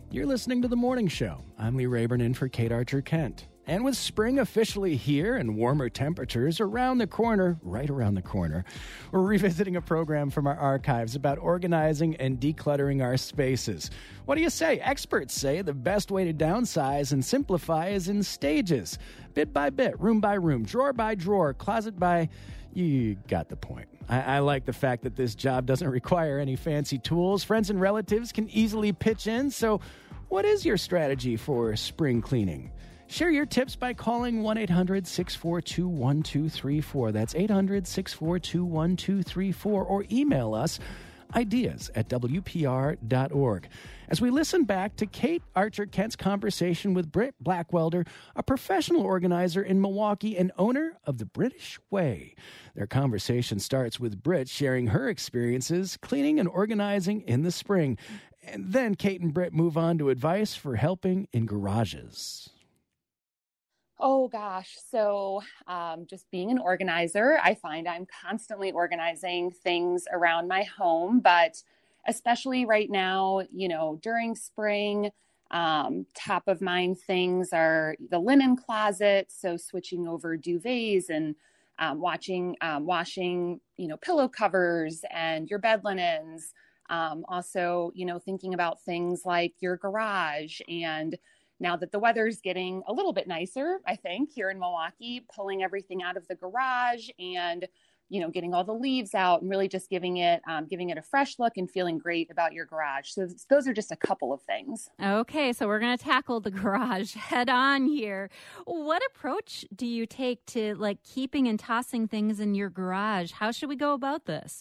You're listening to The Morning Show. I'm Lee Rayburn in for Kate Archer-Kent. And with spring officially here and warmer temperatures around the corner, right around the corner, we're revisiting a program from our archives about organizing and decluttering our spaces. What do you say? Experts say the best way to downsize and simplify is in stages. Bit by bit, room by room, drawer by drawer, closet by... You got the point. I like the fact that this job doesn't require any fancy tools. Friends and relatives can easily pitch in. So what is your strategy for spring cleaning? Share your tips by calling 1-800-642-1234. That's 800-642-1234. Or email us ideas@wpr.org. As we listen back to Kate Archer-Kent's conversation with Britt Blackwelder, a professional organizer in Milwaukee and owner of the British Way. Their conversation starts with Britt sharing her experiences cleaning and organizing in the spring. And then Kate and Britt move on to advice for helping in garages. Oh gosh. So just being an organizer, I find I'm constantly organizing things around my home, but especially right now, during spring, top of mind things are the linen closet. So switching over duvets and washing, pillow covers and your bed linens. Also, thinking about things like your garage. And now that the weather's getting a little bit nicer, I think, here in Milwaukee, pulling everything out of the garage and, getting all the leaves out and really just giving it a fresh look and feeling great about your garage. So those are just a couple of things. Okay, so we're going to tackle the garage head on here. What approach do you take to keeping and tossing things in your garage? How should we go about this?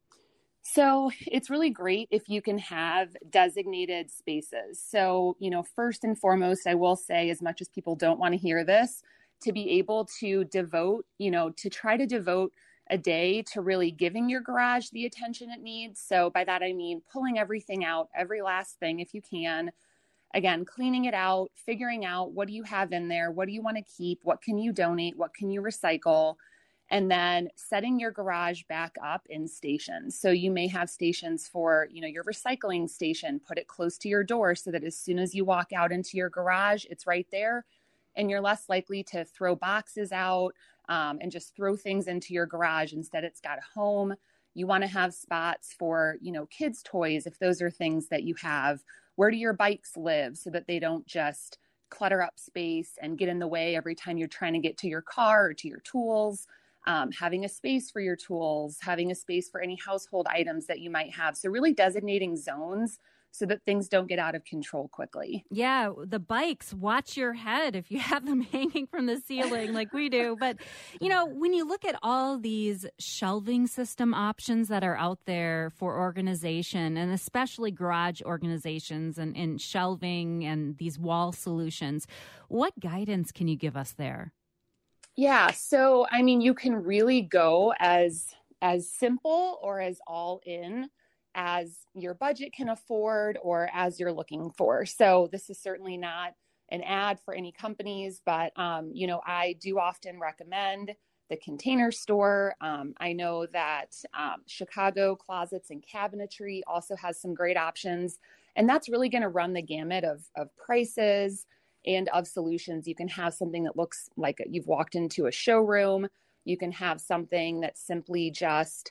So it's really great if you can have designated spaces. So, first and foremost, I will say, as much as people don't want to hear this, to be able to try to devote a day to really giving your garage the attention it needs. So by that, I mean pulling everything out, every last thing, if you can. Again, cleaning it out, figuring out what do you have in there? What do you want to keep? What can you donate? What can you recycle? And then setting your garage back up in stations. So you may have stations for, your recycling station, put it close to your door so that as soon as you walk out into your garage, it's right there. And you're less likely to throw boxes out and just throw things into your garage. Instead, it's got a home. You want to have spots for, kids' toys, if those are things that you have. Where do your bikes live so that they don't just clutter up space and get in the way every time you're trying to get to your car or to your tools? Having a space for your tools, having a space for any household items that you might have. So really designating zones so that things don't get out of control quickly. Yeah, the bikes, watch your head if you have them hanging from the ceiling like we do. But, when you look at all these shelving system options that are out there for organization, and especially garage organizations and shelving and these wall solutions, what guidance can you give us there? Yeah. So, you can really go as simple or as all in as your budget can afford or as you're looking for. So this is certainly not an ad for any companies, but, I do often recommend the Container Store. I know that Chicago Closets and Cabinetry also has some great options, and that's really going to run the gamut of prices and of solutions. You can have something that looks like you've walked into a showroom. You can have something that's simply just,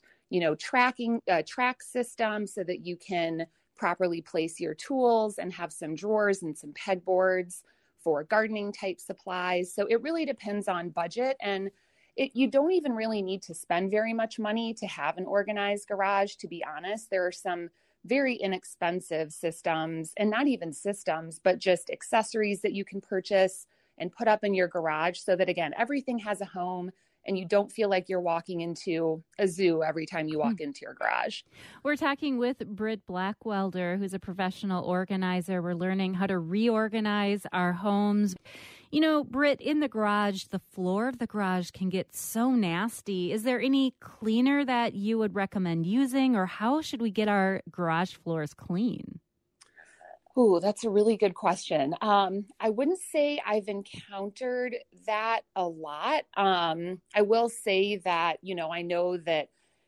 track system so that you can properly place your tools and have some drawers and some pegboards for gardening type supplies. So it really depends on budget, and you don't even really need to spend very much money to have an organized garage. To be honest, there are some very inexpensive systems, and not even systems, but just accessories that you can purchase and put up in your garage so that, again, everything has a home and you don't feel like you're walking into a zoo every time you walk into your garage. We're talking with Britt Blackwelder, who's a professional organizer. We're learning how to reorganize our homes. Britt, in the garage, the floor of the garage can get so nasty. Is there any cleaner that you would recommend using, or how should we get our garage floors clean? Oh, that's a really good question. I wouldn't say I've encountered that a lot. I will say that, I know that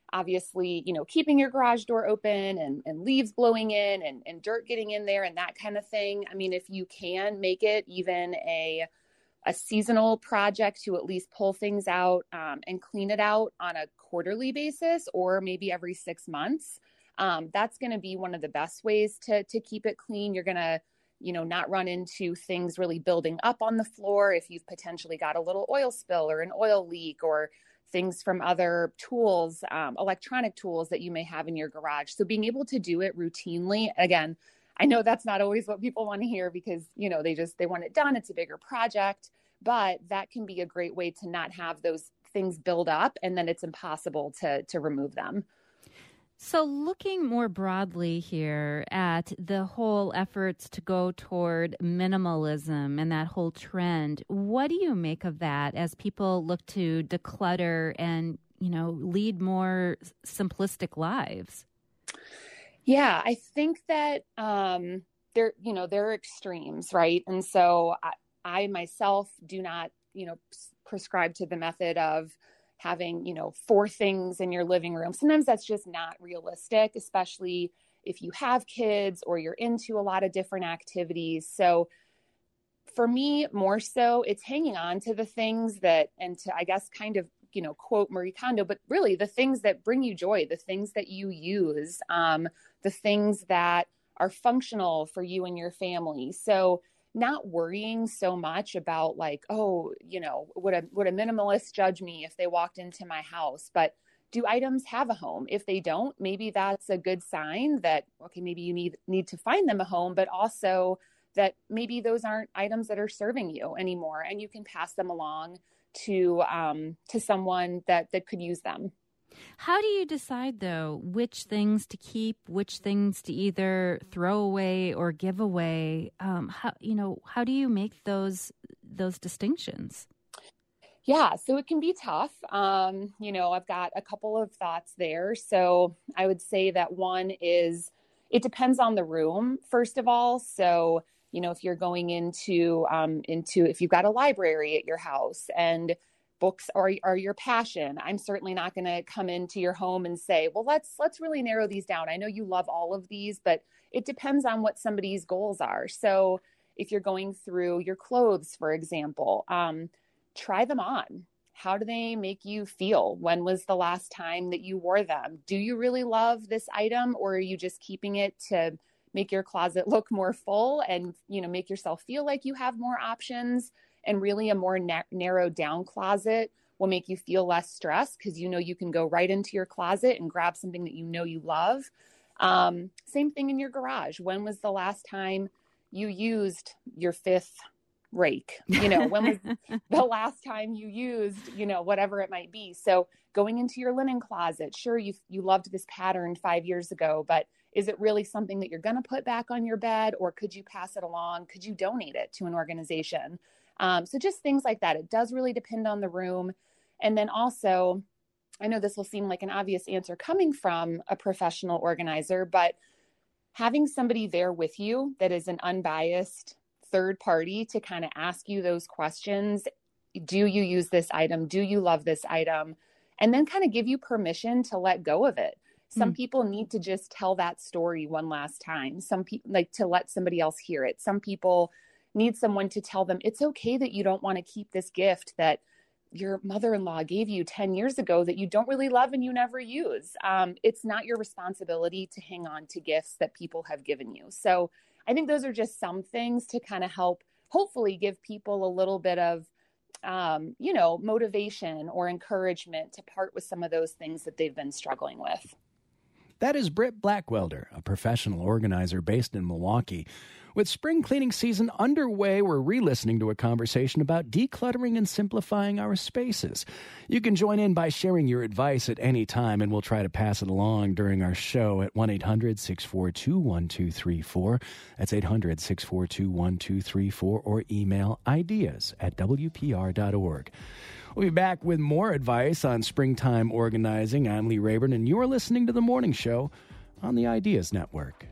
obviously, keeping your garage door open and leaves blowing in and dirt getting in there and that kind of thing. I mean, if you can make it even a seasonal project to at least pull things out and clean it out on a quarterly basis, or maybe every 6 months, that's going to be one of the best ways to keep it clean. You're going to, not run into things really building up on the floor if you've potentially got a little oil spill or an oil leak or things from other tools, electronic tools that you may have in your garage. So being able to do it routinely, again, I know that's not always what people want to hear because, they want it done. It's a bigger project, but that can be a great way to not have those things build up and then it's impossible to remove them. So looking more broadly here at the whole efforts to go toward minimalism and that whole trend, what do you make of that as people look to declutter and, lead more simplistic lives? Yeah, I think that there are extremes, right? And so I myself do not, prescribe to the method of having, 4 things in your living room. Sometimes that's just not realistic, especially if you have kids or you're into a lot of different activities. So for me, more so, it's hanging on to the things that, and to, I guess, kind of, quote Marie Kondo, but really the things that bring you joy, the things that you use, the things that are functional for you and your family. So not worrying so much about like, would a minimalist judge me if they walked into my house? But do items have a home? If they don't, maybe that's a good sign that, okay, maybe you need to find them a home, but also that maybe those aren't items that are serving you anymore, and you can pass them along to someone that could use them. How do you decide, though, which things to keep, which things to either throw away or give away? How do you make those distinctions? Yeah, so it can be tough. I've got a couple of thoughts there. So I would say that one is it depends on the room, first of all. So, if you're going into if you've got a library at your house and books are your passion, I'm certainly not going to come into your home and say, well, let's really narrow these down. I know you love all of these, but it depends on what somebody's goals are. So if you're going through your clothes, for example, try them on. How do they make you feel? When was the last time that you wore them? Do you really love this item, or are you just keeping it to make your closet look more full and, make yourself feel like you have more options? And really a more narrowed down closet will make you feel less stressed because you can go right into your closet and grab something that you love. Same thing in your garage. When was the last time you used your 5th rake? When was the last time you used, whatever it might be? So going into your linen closet, sure, you loved this pattern 5 years ago, but is it really something that you're going to put back on your bed, or could you pass it along? Could you donate it to an organization? So just things like that. It does really depend on the room. And then also, I know this will seem like an obvious answer coming from a professional organizer, but having somebody there with you that is an unbiased third party to kind of ask you those questions. Do you use this item? Do you love this item? And then kind of give you permission to let go of it. Some people need to just tell that story one last time. Some people like to let somebody else hear it. Some people need someone to tell them it's okay that you don't want to keep this gift that your mother-in-law gave you 10 years ago that you don't really love and you never use. It's not your responsibility to hang on to gifts that people have given you. So I think those are just some things to kind of help, hopefully give people a little bit of, motivation or encouragement to part with some of those things that they've been struggling with. That is Britt Blackwelder, a professional organizer based in Milwaukee. With spring cleaning season underway, we're re-listening to a conversation about decluttering and simplifying our spaces. You can join in by sharing your advice at any time, and we'll try to pass it along during our show at 1-800-642-1234. That's 800-642-1234, or email ideas@wpr.org. We'll be back with more advice on springtime organizing. I'm Lee Rayburn, and you're listening to The Morning Show on the Ideas Network.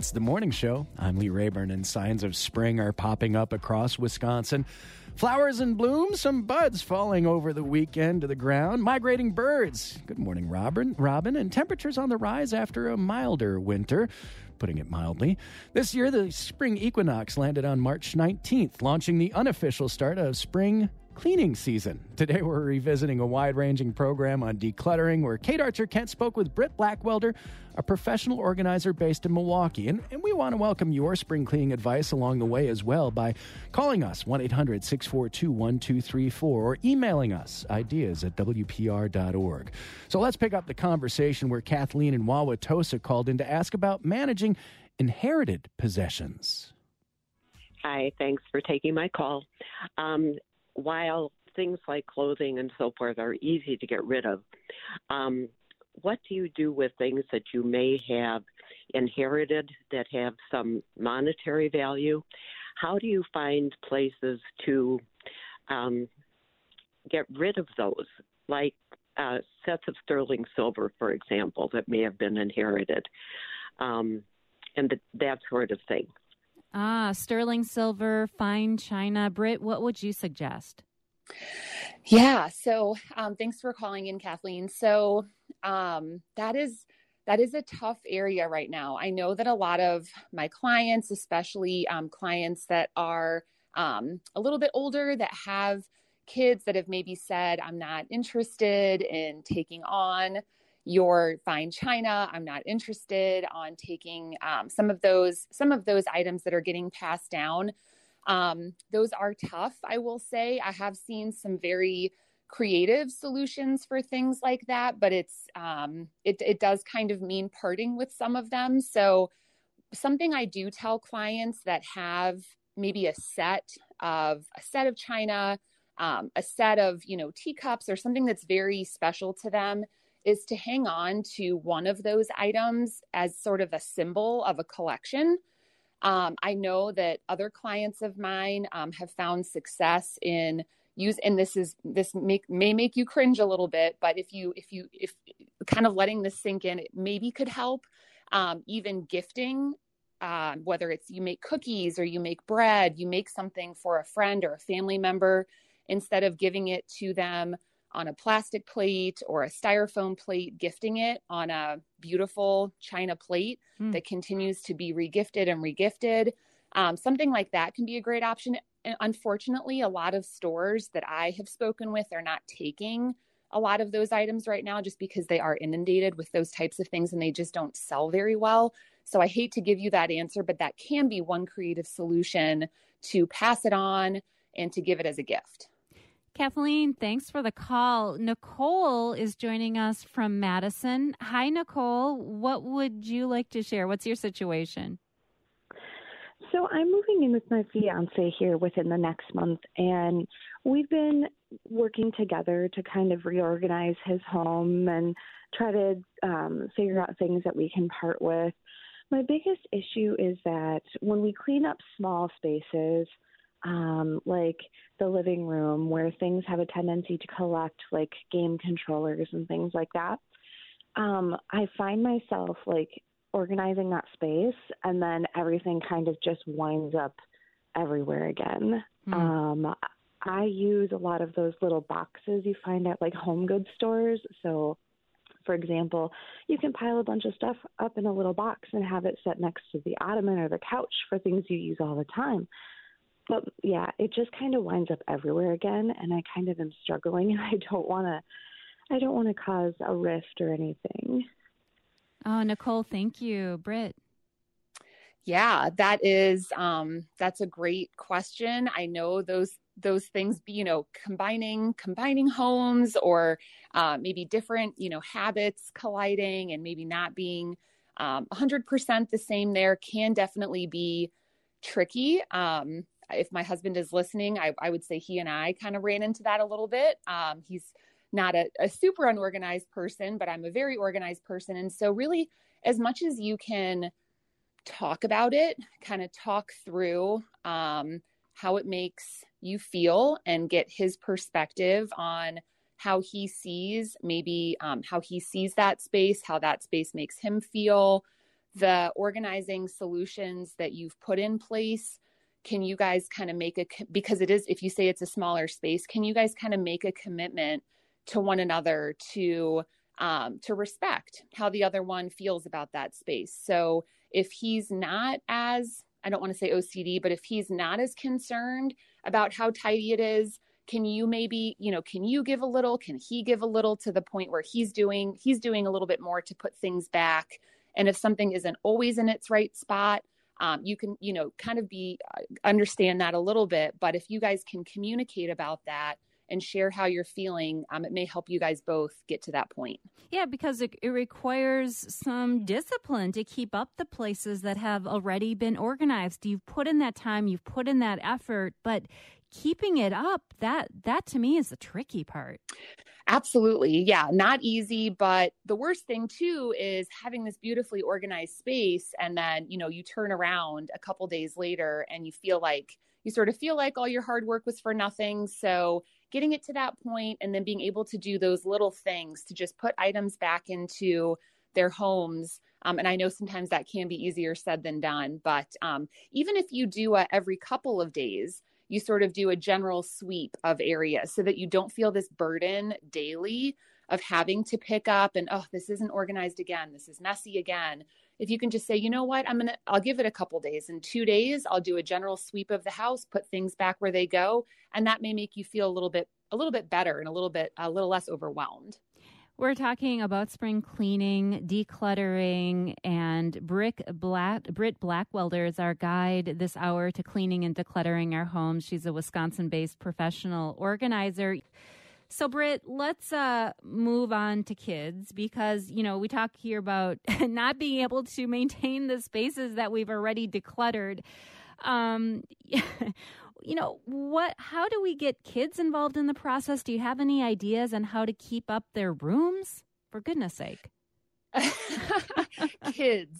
It's the morning show. I'm Lee Rayburn, and signs of spring are popping up across Wisconsin. Flowers in bloom, some buds falling over the weekend to the ground, migrating birds. Good morning, Robin. And temperatures on the rise after a milder winter, putting it mildly. This year, the spring equinox landed on March 19th, launching the unofficial start of spring cleaning season. Today, we're revisiting a wide-ranging program on decluttering where Kate Archer-Kent spoke with Britt Blackwelder, a professional organizer based in Milwaukee. And we want to welcome your spring cleaning advice along the way as well by calling us 1-800-642-1234 or emailing us ideas at WPR.org. So let's pick up the conversation where Kathleen in Wauwatosa called in to ask about managing inherited possessions. Hi, thanks for taking my call. While things like clothing and so forth are easy to get rid of, what do you do with things that you may have inherited that have some monetary value? How do you find places to get rid of those, like sets of sterling silver, for example, that may have been inherited, and that sort of thing? Sterling silver, fine china. Britt, what would you suggest? Yeah. So thanks for calling in, Kathleen. So that is a tough area right now. I know that a lot of my clients, especially clients that are a little bit older, that have kids that have maybe said, I'm not interested in taking on your fine china. I'm not interested on taking some of those items that are getting passed down. Those are tough, I will say. I have seen some very creative solutions for things like that, but it does kind of mean parting with some of them. So something I do tell clients that have maybe a set of china, a set of, teacups or something that's very special to them, is to hang on to one of those items as sort of a symbol of a collection. I know that other clients of mine have found success in and this may make you cringe a little bit, but if kind of letting this sink in, it maybe could help. Even gifting, whether it's you make cookies or you make bread, you make something for a friend or a family member, instead of giving it to them on a plastic plate or a styrofoam plate, gifting it on a beautiful china plate that continues to be regifted and regifted. Something like that can be a great option. And unfortunately, a lot of stores that I have spoken with are not taking a lot of those items right now just because they are inundated with those types of things and they just don't sell very well. So I hate to give you that answer, but that can be one creative solution to pass it on and to give it as a gift. Kathleen, thanks for the call. Nicole is joining us from Madison. Hi, Nicole. What would you like to share? What's your situation? So I'm moving in with my fiance here within the next month, and we've been working together to kind of reorganize his home and try to figure out things that we can part with. My biggest issue is that when we clean up small spaces, like the living room where things have a tendency to collect, like game controllers and things like that, I find myself like organizing that space and then everything kind of just winds up everywhere again. I use a lot of those little boxes you find at like home goods stores. So for example, you can pile a bunch of stuff up in a little box and have it set next to the ottoman or the couch for things you use all the time. But yeah, it just kind of winds up everywhere again, and I kind of am struggling, and I don't want to cause a rift or anything. Oh, Nicole, thank you. Britt. Yeah, that's a great question. I know those things, combining homes or maybe different, habits colliding and maybe not being 100% the same there can definitely be tricky. If my husband is listening, I would say he and I kind of ran into that a little bit. He's not a super unorganized person, but I'm a very organized person. And so really, as much as you can talk about it, kind of talk through how it makes you feel and get his perspective on how he sees that space, how that space makes him feel, the organizing solutions that you've put in place, can you guys kind of because it is, if you say it's a smaller space, can you guys kind of make a commitment to one another to respect how the other one feels about that space? So if he's not as, I don't want to say OCD, but if he's not as concerned about how tidy it is, can you maybe, can you give a little, can he give a little, to the point where he's doing a little bit more to put things back? And if something isn't always in its right spot, you can, kind of understand that a little bit. But if you guys can communicate about that and share how you're feeling, it may help you guys both get to that point. Yeah, because it requires some discipline to keep up the places that have already been organized. You've put in that time, you've put in that effort, but keeping it up, that to me is the tricky part. Absolutely. Yeah. Not easy. But the worst thing too is having this beautifully organized space. And then, you turn around a couple days later and you sort of feel like all your hard work was for nothing. So getting it to that point and then being able to do those little things to just put items back into their homes. And I know sometimes that can be easier said than done, but even if you do every couple of days, you sort of do a general sweep of areas so that you don't feel this burden daily of having to pick up and, oh, this isn't organized again, this is messy again. If you can just say, you know what, I'll give it a couple days. In 2 days, I'll do a general sweep of the house, put things back where they go. And that may make you feel a little bit better and a little less overwhelmed. We're talking about spring cleaning, decluttering, and Britt Blackwelder is our guide this hour to cleaning and decluttering our homes. She's a Wisconsin-based professional organizer. So, Britt, let's move on to kids because, we talk here about not being able to maintain the spaces that we've already decluttered. How do we get kids involved in the process? Do you have any ideas on how to keep up their rooms? For goodness sake. Kids.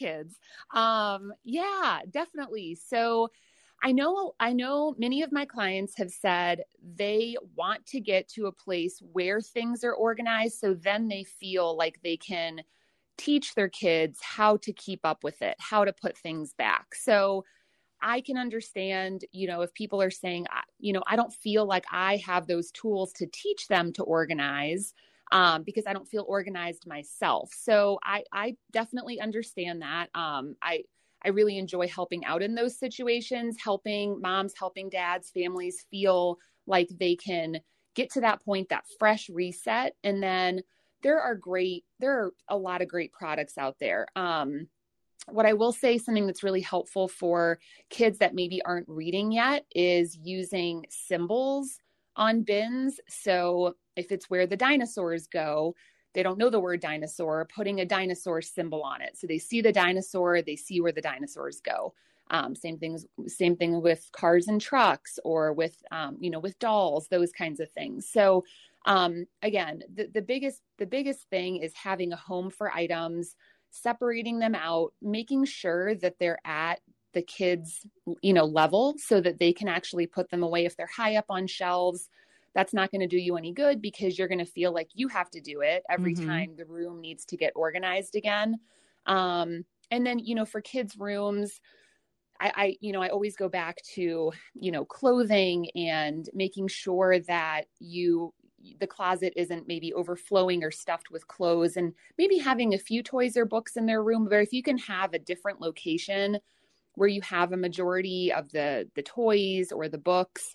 Yeah, definitely. So I know many of my clients have said they want to get to a place where things are organized. So then they feel like they can teach their kids how to keep up with it, how to put things back. So I can understand, if people are saying, I don't feel like I have those tools to teach them to organize because I don't feel organized myself. So I definitely understand that. I really enjoy helping out in those situations, helping moms, helping dads, families feel like they can get to that point, that fresh reset. And then there are a lot of great products out there. What I will say, something that's really helpful for kids that maybe aren't reading yet is using symbols on bins. So if it's where the dinosaurs go, they don't know the word dinosaur, putting a dinosaur symbol on it. So they see the dinosaur, they see where the dinosaurs go. Same thing with cars and trucks or with dolls, those kinds of things. So again, the biggest thing is having a home for items, separating them out, making sure that they're at the kids, level so that they can actually put them away. If they're high up on shelves, that's not going to do you any good because you're going to feel like you have to do it every time the room needs to get organized again. And then, for kids' rooms, I always go back to, clothing and making sure that the closet isn't maybe overflowing or stuffed with clothes, and maybe having a few toys or books in their room. But if you can have a different location where you have a majority of the toys or the books,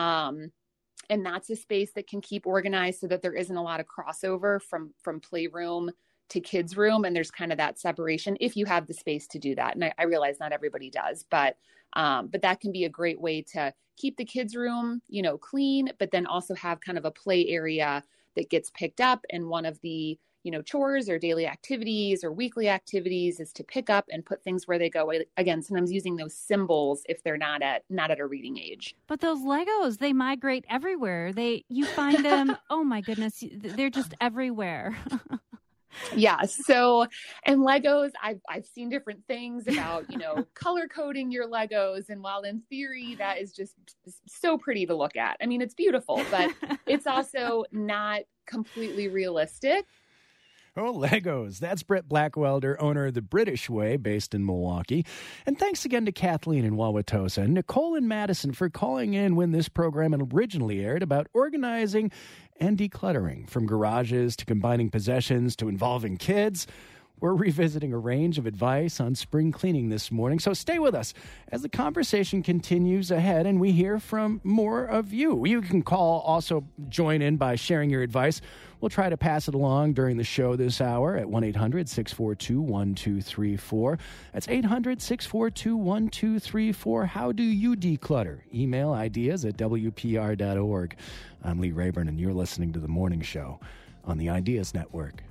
and that's a space that can keep organized so that there isn't a lot of crossover from playroom to kids' room. And there's kind of that separation if you have the space to do that. And I realize not everybody does, but that can be a great way to keep the kids' room, clean, but then also have kind of a play area that gets picked up. And one of the, chores or daily activities or weekly activities is to pick up and put things where they go. Again, sometimes using those symbols if they're not at a reading age. But those Legos, they migrate everywhere. You find them, oh my goodness, they're just everywhere. Yeah. So, and Legos, I've seen different things about, color coding your Legos. And while in theory, that is just so pretty to look at. I mean, it's beautiful, but it's also not completely realistic. Oh, Legos. That's Britt Blackwelder, owner of the British Way, based in Milwaukee. And thanks again to Kathleen in Wauwatosa and Nicole in Madison for calling in when this program originally aired about organizing and decluttering, from garages to combining possessions to involving kids. We're revisiting a range of advice on spring cleaning this morning, so stay with us as the conversation continues ahead and we hear from more of you. You can also join in by sharing your advice. We'll try to pass it along during the show this hour at 1-800-642-1234. That's 800-642-1234. How do you declutter? Email ideas at WPR.org. I'm Lee Rayburn, and you're listening to The Morning Show on the Ideas Network.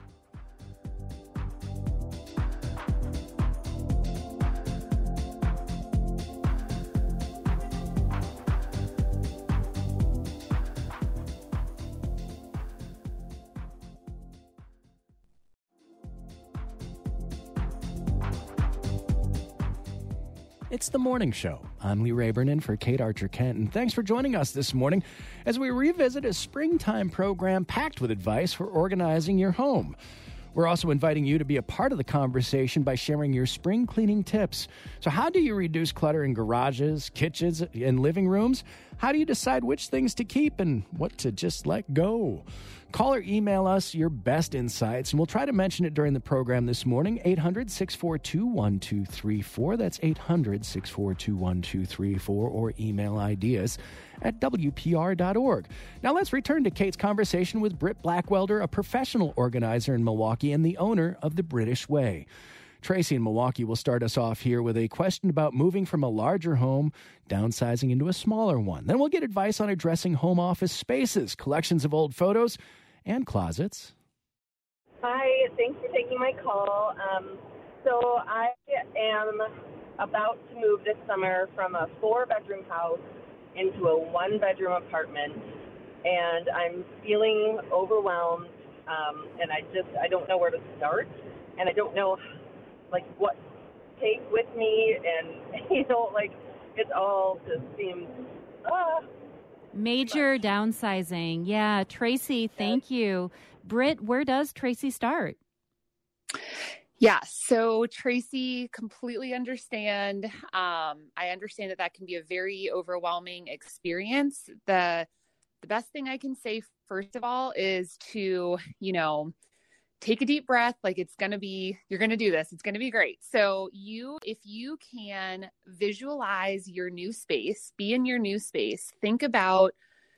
It's The Morning Show. I'm Lee Rayburn in for Kate Archer-Kent, and thanks for joining us this morning as we revisit a springtime program packed with advice for organizing your home. We're also inviting you to be a part of the conversation by sharing your spring cleaning tips. So how do you reduce clutter in garages, kitchens, and living rooms? How do you decide which things to keep and what to just let go? Call or email us your best insights, and we'll try to mention it during the program this morning. 800-642-1234. That's 800-642-1234, or email ideas at WPR.org. Now let's return to Kate's conversation with Britt Blackwelder, a professional organizer in Milwaukee and the owner of the British Way. Tracy in Milwaukee will start us off here with a question about moving from a larger home, downsizing into a smaller one. Then we'll get advice on addressing home office spaces, collections of old photos, and closets. Hi, thanks for taking my call. So I am about to move this summer from a 4-bedroom house into a 1-bedroom apartment, and I'm feeling overwhelmed, and I don't know where to start, and I don't know what to take with me, and it all just seems major downsizing. Yeah, Tracy, thank you. Britt, where does Tracy start? Yeah, so Tracy, completely understand. I understand that can be a very overwhelming experience. The best thing I can say, first of all, is to, take a deep breath. You're going to do this. It's going to be great. So if you can visualize your new space, be in your new space, think about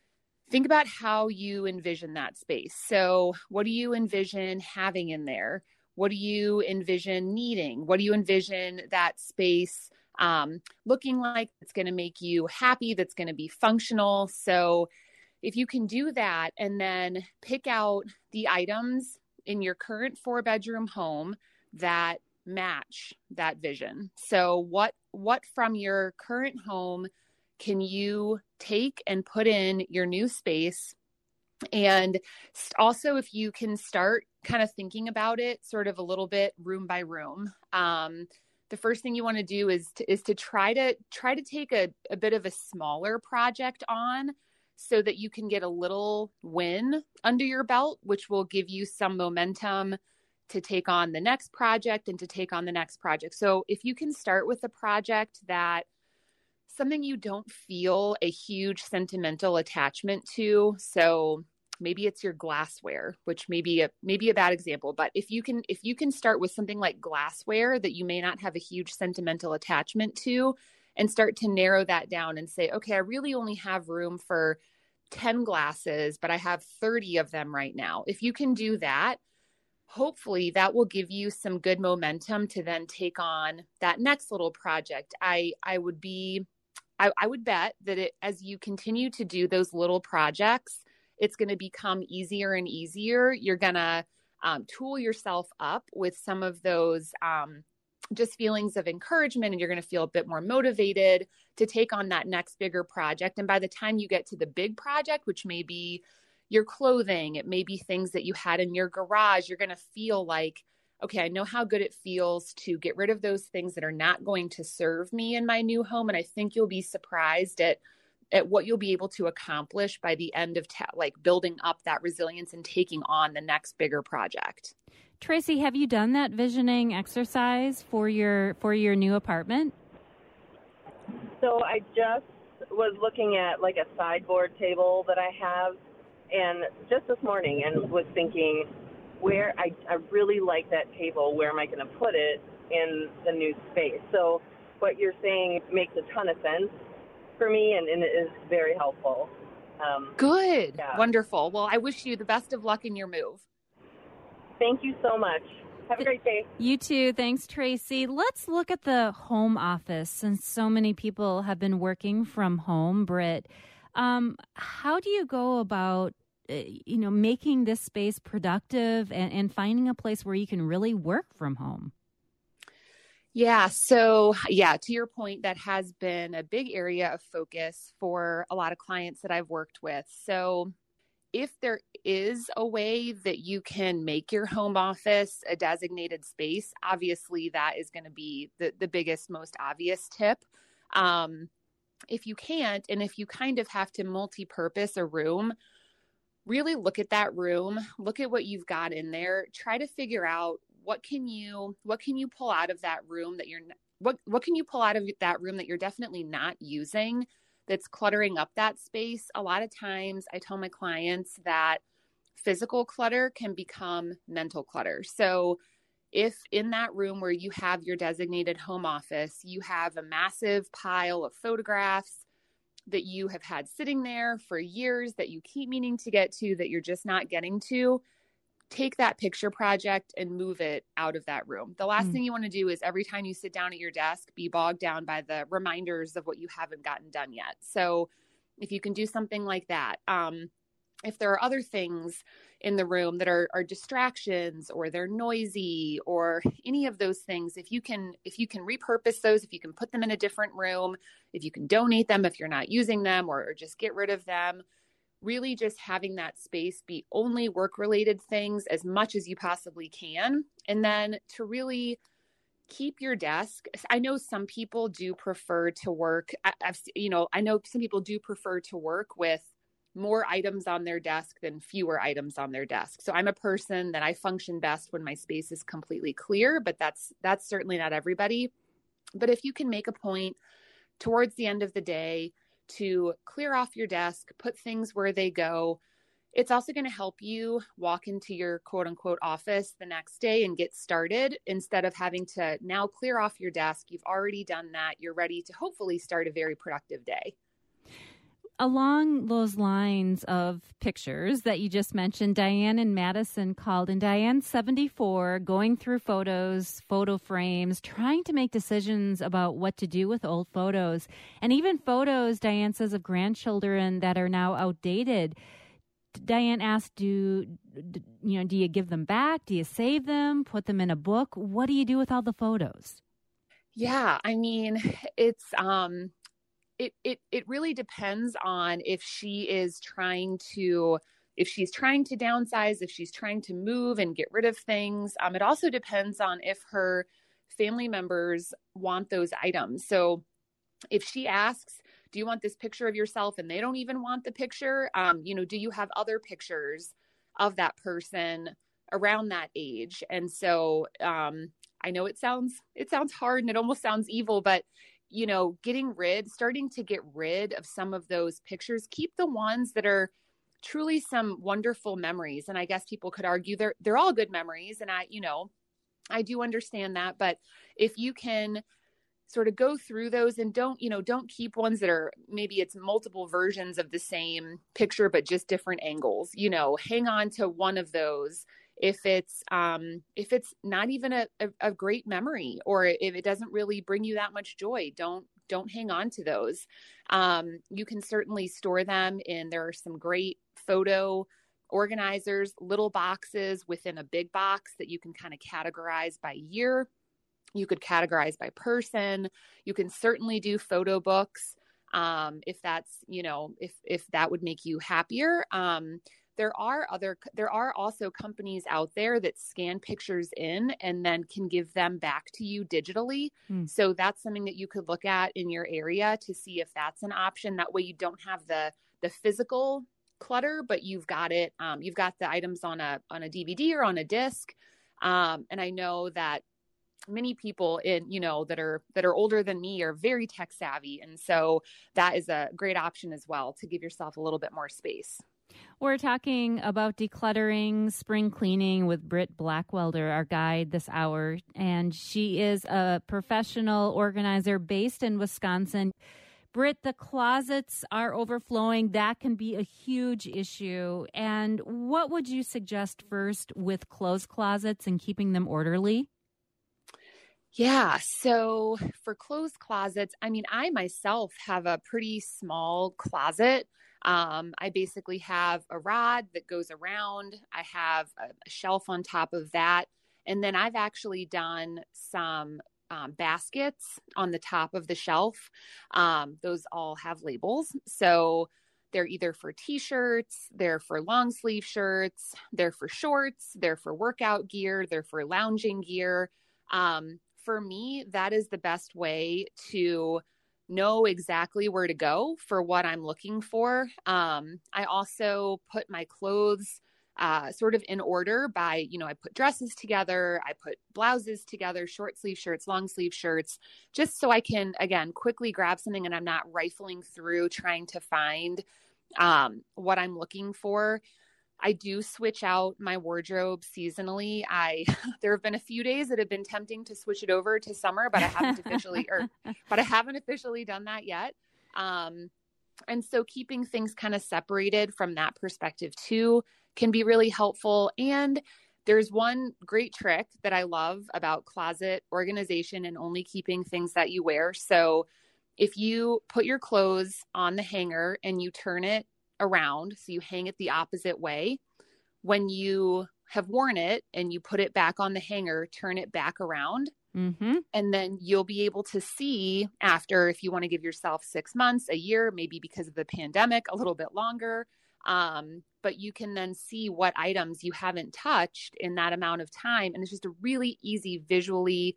how you envision that space. So what do you envision having in there? What do you envision needing? What do you envision that space looking like? It's going to make you happy, that's going to be functional. So if you can do that and then pick out the items in your current 4-bedroom home that match that vision. So what from your current home can you take and put in your new space? And also, if you can start kind of thinking about it sort of a little bit room by room, the first thing you want to do is to try to take a bit of a smaller project on, so that you can get a little win under your belt, which will give you some momentum to take on the next project and to take on the next project. So if you can start with a project that something you don't feel a huge sentimental attachment to, so maybe it's your glassware, which may be a bad example, but if you can start with something like glassware that you may not have a huge sentimental attachment to, and start to narrow that down and say, okay, I really only have room for 10 glasses, but I have 30 of them right now. If you can do that, hopefully that will give you some good momentum to then take on that next little project. I would bet that as you continue to do those little projects, it's going to become easier and easier. You're going to tool yourself up with some of those just feelings of encouragement, and you're going to feel a bit more motivated to take on that next bigger project. And by the time you get to the big project, which may be your clothing, it may be things that you had in your garage, you're going to feel like, okay, I know how good it feels to get rid of those things that are not going to serve me in my new home. And I think you'll be surprised at at what you'll be able to accomplish by the end of like building up that resilience and taking on the next bigger project. Tracy, have you done that visioning exercise for your new apartment? So I just was looking at like a sideboard table that I have, and just this morning, and was thinking where I really like that table. Where am I going to put it in the new space? So what you're saying makes a ton of sense for me, and it is very helpful. Good. Yeah. Wonderful. Well, I wish you the best of luck in your move. Thank you so much. Have a great day. You too. Thanks, Tracy. Let's look at the home office, since so many people have been working from home. Britt, how do you go about making this space productive and finding a place where you can really work from home? Yeah. So to your point, that has been a big area of focus for a lot of clients that I've worked with. So if there is a way that you can make your home office a designated space, obviously that is going to be the biggest, most obvious tip. If you can't, and if you kind of have to multi-purpose a room, really look at that room, look at what you've got in there, try to figure out what can you pull out of that room that what can you pull out of that room that you're definitely not using, that's cluttering up that space. A lot of times I tell my clients that physical clutter can become mental clutter. So if in that room where you have your designated home office, you have a massive pile of photographs that you have had sitting there for years that you keep meaning to get to, that you're just not getting to, take that picture project and move it out of that room. The last thing you want to do is every time you sit down at your desk, be bogged down by the reminders of what you haven't gotten done yet. So if you can do something like that, if there are other things in the room that are distractions, or they're noisy, or any of those things, if you can repurpose those, if you can put them in a different room, if you can donate them, if you're not using them, or just get rid of them, really just having that space be only work-related things as much as you possibly can. And then to really keep your desk. I know some people do prefer to work. I know some people do prefer to work with more items on their desk than fewer items on their desk. So I'm a person that I function best when my space is completely clear, but that's certainly not everybody. But if you can make a point towards the end of the day to clear off your desk, put things where they go, it's also going to help you walk into your quote unquote office the next day and get started, instead of having to now clear off your desk. You've already done that. You're ready to hopefully start a very productive day. Along those lines of pictures that you just mentioned, Diane in Madison called, and Diane's 74, going through photos, photo frames, trying to make decisions about what to do with old photos, and even photos, Diane says, of grandchildren that are now outdated. Diane asked, do you give them back? Do you save them, put them in a book? What do you do with all the photos? Yeah, I mean, it's It really depends on if she's trying to downsize, if she's trying to move and get rid of things. It also depends on if her family members want those items. So if she asks, do you want this picture of yourself? And they don't even want the picture, do you have other pictures of that person around that age? And so I know it sounds hard and it almost sounds evil, but starting to get rid of some of those pictures, keep the ones that are truly some wonderful memories. And I guess people could argue they're all good memories. And I do understand that, but if you can sort of go through those and don't keep ones that are, maybe it's multiple versions of the same picture, but just different angles, hang on to one of those. If it's not even a great memory, or if it doesn't really bring you that much joy, don't hang on to those. You can certainly store them there are some great photo organizers, little boxes within a big box that you can kind of categorize by year. You could categorize by person. You can certainly do photo books if that's, if that would make you happier. there are also companies out there that scan pictures in and then can give them back to you digitally. So that's something that you could look at in your area to see if that's an option. That way you don't have the physical clutter, but you've got it. You've got the items on a DVD or on a disc. And I know that many people that are older than me are very tech savvy. And so that is a great option as well to give yourself a little bit more space. We're talking about decluttering, spring cleaning with Britt Blackwelder, our guide this hour. And she is a professional organizer based in Wisconsin. Britt, the closets are overflowing. That can be a huge issue. And what would you suggest first with clothes closets and keeping them orderly? Yeah. So for clothes closets, I mean, I myself have a pretty small closet. I basically have a rod that goes around. I have a shelf on top of that. And then I've actually done some baskets on the top of the shelf. Those all have labels. So they're either for t-shirts, they're for long sleeve shirts, they're for shorts, they're for workout gear, they're for lounging gear. For me, that is the best way to know exactly where to go for what I'm looking for. I also put my clothes sort of in order by, I put dresses together, I put blouses together, short sleeve shirts, long sleeve shirts, just so I can, again, quickly grab something and I'm not rifling through trying to find what I'm looking for. I do switch out my wardrobe seasonally. There have been a few days that have been tempting to switch it over to summer, but I haven't officially done that yet. And so keeping things kind of separated from that perspective too can be really helpful. And there's one great trick that I love about closet organization and only keeping things that you wear. So if you put your clothes on the hanger and you turn it around, so you hang it the opposite way, when you have worn it and you put it back on the hanger, turn it back around. Mm-hmm. And then you'll be able to see after, if you want to give yourself 6 months, a year, maybe because of the pandemic, a little bit longer. But you can then see what items you haven't touched in that amount of time. And it's just a really easy, visually,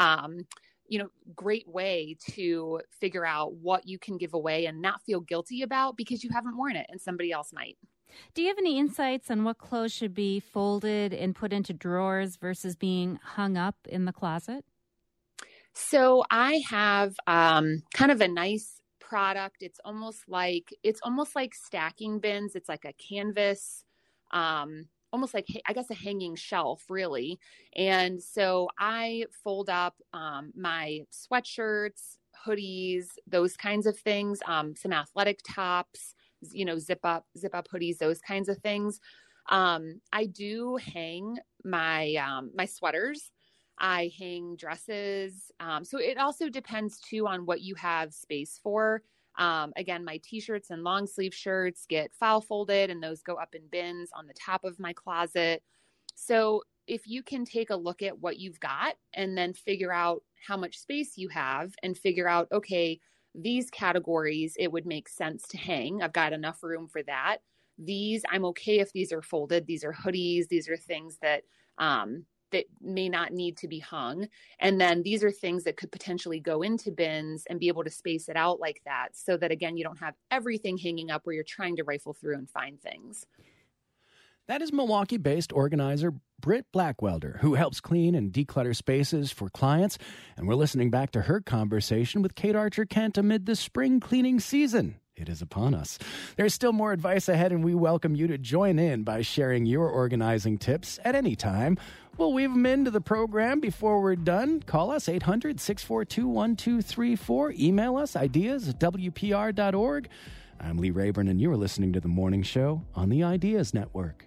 great way to figure out what you can give away and not feel guilty about because you haven't worn it and somebody else might. Do you have any insights on what clothes should be folded and put into drawers versus being hung up in the closet? So I have kind of a nice product. It's almost like stacking bins. It's like a canvas, almost like, I guess, a hanging shelf, really. And so I fold up my sweatshirts, hoodies, those kinds of things, some athletic tops, zip up hoodies, those kinds of things. I do hang my sweaters. I hang dresses. So it also depends too on what you have space for. Again, my t-shirts and long sleeve shirts get file folded and those go up in bins on the top of my closet. So if you can take a look at what you've got and then figure out how much space you have and figure out, okay, these categories, it would make sense to hang. I've got enough room for that. These, I'm okay if these are folded. These are hoodies. These are things that may not need to be hung. And then these are things that could potentially go into bins and be able to space it out like that so that, again, you don't have everything hanging up where you're trying to rifle through and find things. That is Milwaukee-based organizer Britt Blackwelder, who helps clean and declutter spaces for clients. And we're listening back to her conversation with Kate Archer-Kent amid the spring cleaning season. It is upon us. There's still more advice ahead, and we welcome you to join in by sharing your organizing tips at any time. We'll weave them into the program before we're done. Call us 800-642-1234. Email us ideas@wpr.org. I'm Lee Rayburn, and you're listening to The Morning Show on the Ideas Network.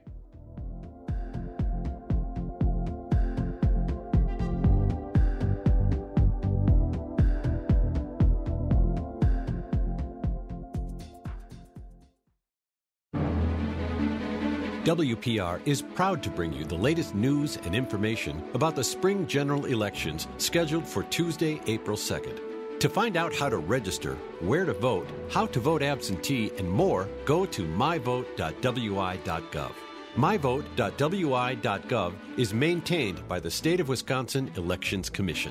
WPR is proud to bring you the latest news and information about the spring general elections scheduled for Tuesday, April 2nd. To find out how to register, where to vote, how to vote absentee, and more, go to myvote.wi.gov. Myvote.wi.gov is maintained by the State of Wisconsin Elections Commission.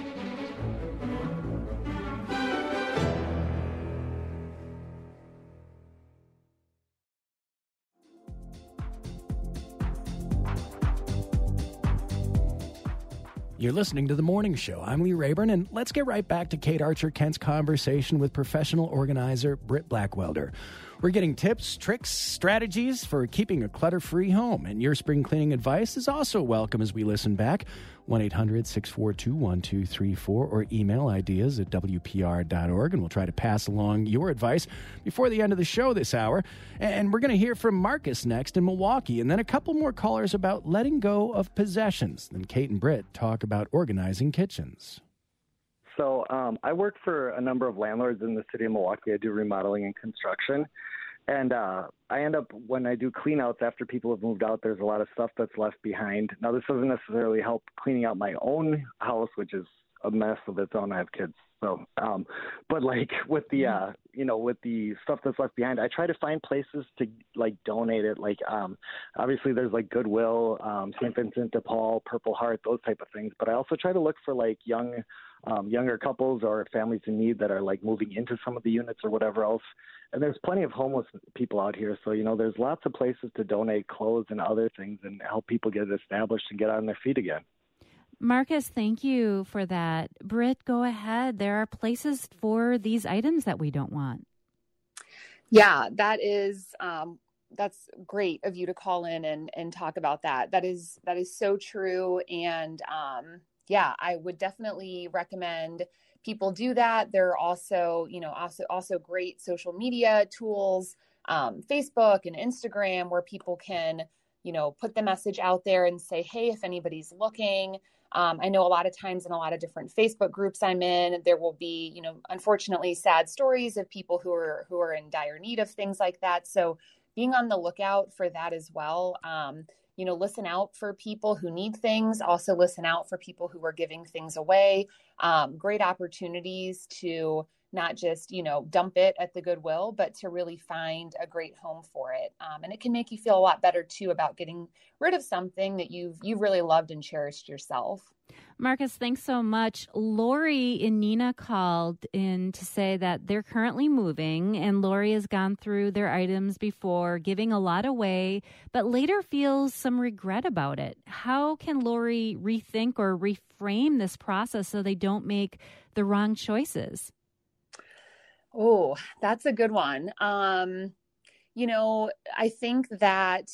You're listening to The Morning Show. I'm Lee Rayburn, and let's get right back to Kate Archer-Kent's conversation with professional organizer Britt Blackwelder. We're getting tips, tricks, strategies for keeping a clutter-free home, and your spring cleaning advice is also welcome as we listen back. 1-800-642-1234 or email ideas at WPR.org, and we'll try to pass along your advice before the end of the show this hour. And we're going to hear from Marcus next in Milwaukee, and then a couple more callers about letting go of possessions. Then Kate and Britt talk about organizing kitchens. So I work for a number of landlords in the city of Milwaukee. I do remodeling and construction. And I end up, when I do cleanouts after people have moved out, there's a lot of stuff that's left behind. Now, this doesn't necessarily help cleaning out my own house, which is a mess of its own. I have kids. So, but like with the, with the stuff that's left behind, I try to find places to like donate it. Like, obviously there's like Goodwill, St. Vincent de Paul, Purple Heart, those type of things. But I also try to look for like younger couples or families in need that are like moving into some of the units or whatever else. And there's plenty of homeless people out here. So, there's lots of places to donate clothes and other things and help people get established and get on their feet again. Marcus, thank you for that. Britt, go ahead. There are places for these items that we don't want. Yeah, that is, that's great of you to call in and talk about that. That is so true. And, yeah, I would definitely recommend people do that. There are also, also great social media tools, Facebook and Instagram, where people can, put the message out there and say, hey, if anybody's looking. I know a lot of times in a lot of different Facebook groups I'm in, there will be, unfortunately sad stories of people who are in dire need of things like that. So being on the lookout for that as well. Listen out for people who need things. Also listen out for people who are giving things away. Great opportunities to not just, dump it at the Goodwill, but to really find a great home for it. And it can make you feel a lot better too about getting rid of something that you've really loved and cherished yourself. Marcus, thanks so much. Lori and Nina called in to say that they're currently moving, and Lori has gone through their items before, giving a lot away, but later feels some regret about it. How can Lori rethink or reframe this process so they don't make the wrong choices? Oh, that's a good one. I think that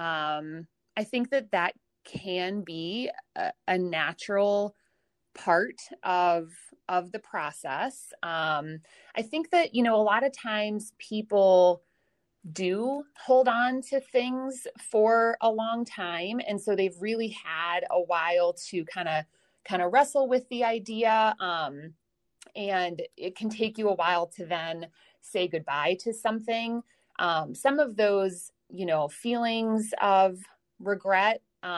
that can be a natural part of the process. I think that, a lot of times people do hold on to things for a long time. And so they've really had a while to kind of wrestle with the idea. And it can take you a while to then say goodbye to something. Some of those, feelings of regret,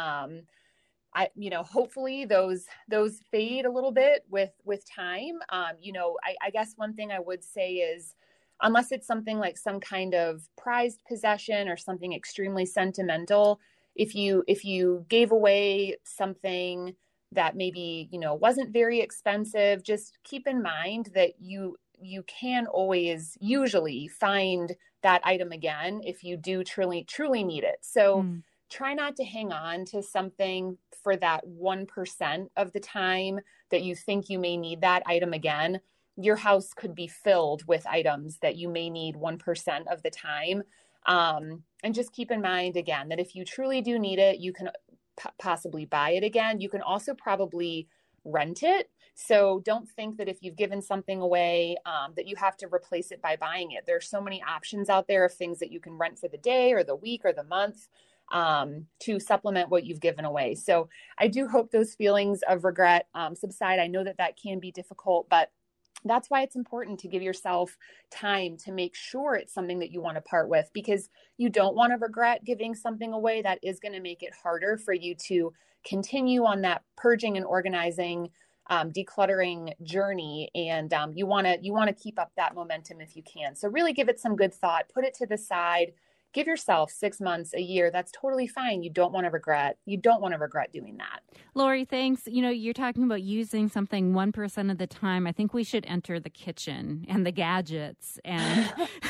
hopefully those fade a little bit with time. I guess one thing I would say is, unless it's something like some kind of prized possession or something extremely sentimental, if you gave away something that maybe, wasn't very expensive, just keep in mind that you can always usually find that item again if you do truly need it. So try not to hang on to something for that 1% of the time that you think you may need that item again. Your house could be filled with items that you may need 1% of the time. And just keep in mind, again, that if you truly do need it, you can possibly buy it again. You can also probably rent it. So don't think that if you've given something away, that you have to replace it by buying it. There are so many options out there of things that you can rent for the day or the week or the month to supplement what you've given away. So I do hope those feelings of regret subside. I know that can be difficult, but that's why it's important to give yourself time to make sure it's something that you want to part with, because you don't want to regret giving something away. That is going to make it harder for you to continue on that purging and organizing decluttering journey, and you want to keep up that momentum if you can. So really give it some good thought, put it to the side, give yourself 6 months, a year. That's totally fine. You don't want to regret doing that. Lori, thanks. You're talking about using something 1% of the time. I think we should enter the kitchen and the gadgets and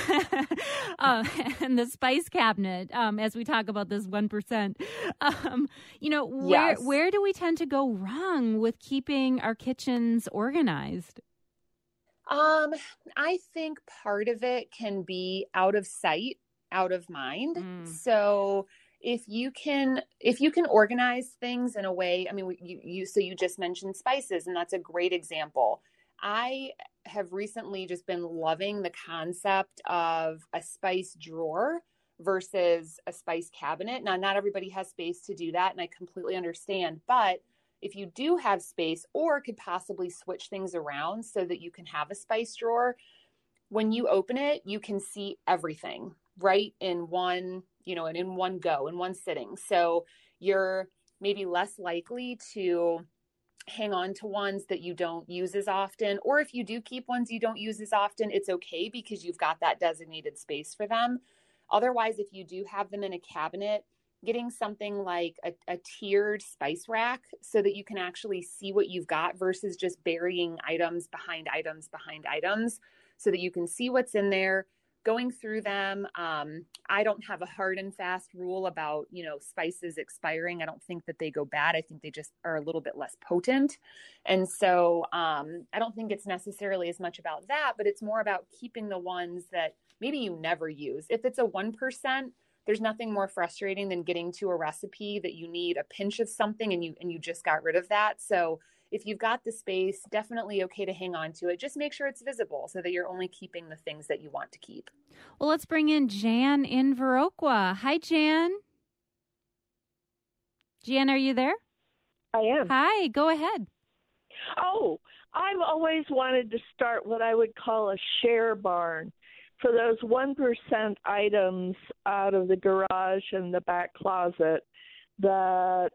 and the spice cabinet as we talk about this 1%. Yes. Where do we tend to go wrong with keeping our kitchens organized? I think part of it can be out of sight, out of mind. So if you can organize things in a way, I mean, you just mentioned spices, and that's a great example. I have recently just been loving the concept of a spice drawer versus a spice cabinet. Now, not everybody has space to do that, and I completely understand, but if you do have space, or could possibly switch things around so that you can have a spice drawer, when you open it, you can see everything right in one, and in one go, in one sitting. So you're maybe less likely to hang on to ones that you don't use as often. Or if you do keep ones you don't use as often, it's okay because you've got that designated space for them. Otherwise, if you do have them in a cabinet, getting something like a tiered spice rack so that you can actually see what you've got versus just burying items behind items behind items, so that you can see what's in there, going through them. I don't have a hard and fast rule about, spices expiring. I don't think that they go bad. I think they just are a little bit less potent. And so I don't think it's necessarily as much about that, but it's more about keeping the ones that maybe you never use. If it's a 1%, there's nothing more frustrating than getting to a recipe that you need a pinch of something and you just got rid of that. So if you've got the space, definitely okay to hang on to it. Just make sure it's visible so that you're only keeping the things that you want to keep. Well, let's bring in Jan in Viroqua. Hi, Jan. Jan, are you there? I am. Hi, go ahead. Oh, I've always wanted to start what I would call a share barn for those 1% items out of the garage and the back closet that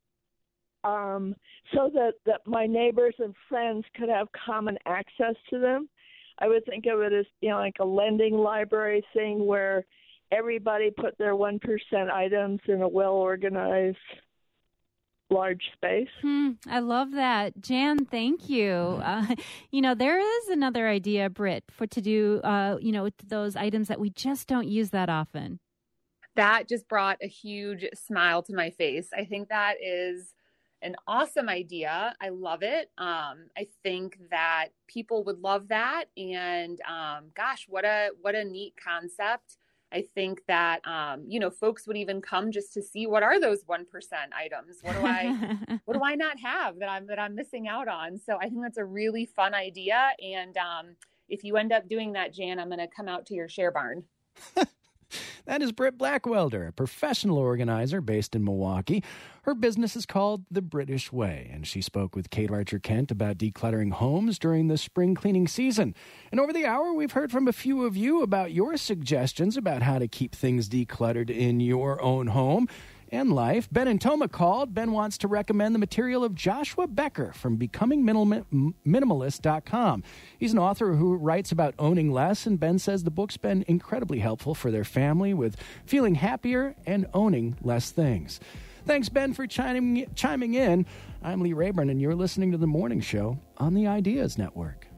so that my neighbors and friends could have common access to them. I would think of it as, like a lending library thing where everybody put their 1% items in a well-organized large space. I love that. Jan, thank you. There is another idea, Britt, to do, those items that we just don't use that often. That just brought a huge smile to my face. I think that is an awesome idea. I love it. I think that people would love that. And gosh, what a neat concept. I think that, folks would even come just to see what are those 1% items. What do I not have that I'm missing out on? So I think that's a really fun idea. And if you end up doing that, Jan, I'm going to come out to your share barn. That is Britt Blackwelder, a professional organizer based in Milwaukee. Her business is called The British Way, and she spoke with Kate Archer-Kent about decluttering homes during the spring cleaning season. And over the hour, we've heard from a few of you about your suggestions about how to keep things decluttered in your own home and life. Ben and Toma called. Ben wants to recommend the material of Joshua Becker from BecomingMinimalist.com. He's an author who writes about owning less, and Ben says the book's been incredibly helpful for their family with feeling happier and owning less things. Thanks, Ben, for chiming in. I'm Lee Rayburn, and you're listening to The Morning Show on the Ideas Network.